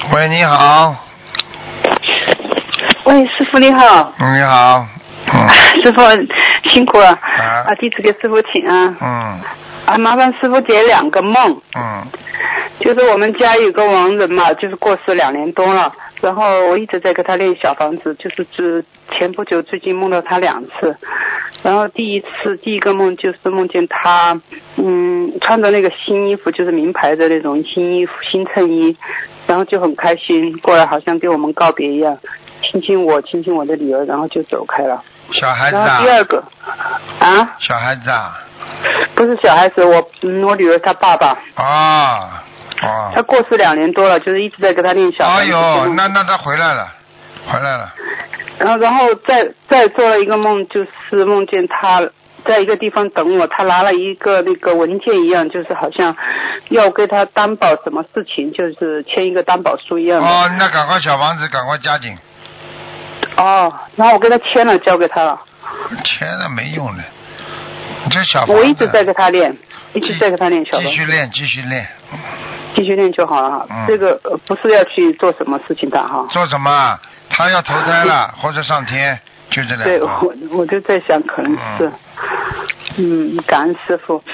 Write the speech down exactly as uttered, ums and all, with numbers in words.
喂，你好。 喂，师傅你好。 你好。嗯。 师傅辛苦了。 啊。 啊，弟子给师傅请安。 嗯。 啊，麻烦师傅解两个梦。 嗯。 就是我们家有个亡人嘛，就是过世两年多了，然后我一直在给他练小房子，就是只前不久最近梦到他两次，然后第一次第一个梦就是梦见他，嗯，穿着那个新衣服，就是名牌的那种新衣服新衬衣，然后就很开心，过来好像跟我们告别一样，亲亲我亲亲我的女儿，然后就走开了。 小孩子啊？ 然后第二个啊？ 小孩子啊？ 不是小孩子，我嗯，我女儿她爸爸。 啊。哦。 他过世两年多了，就是一直在跟他练小房子。 哎呦，那那他回来了，回来了。 然后，然后再再做了一个梦，就是梦见他在一个地方等我，他拿了一个那个文件一样，就是好像要给他担保什么事情，就是签一个担保书一样的。 哦，那赶快小房子赶快加紧。 哦，然后我给他签了，交给他了。 签了没用的，这小房子。 我一直在给他练，一直在给他练小房子。 继续练，继续练。 继续练就好了哈。 嗯。 这个呃不是要去做什么事情的哈。 做什么？他要投胎了，或者上天，就这两个。 对，我我就在想，可能是。嗯，嗯感恩师傅。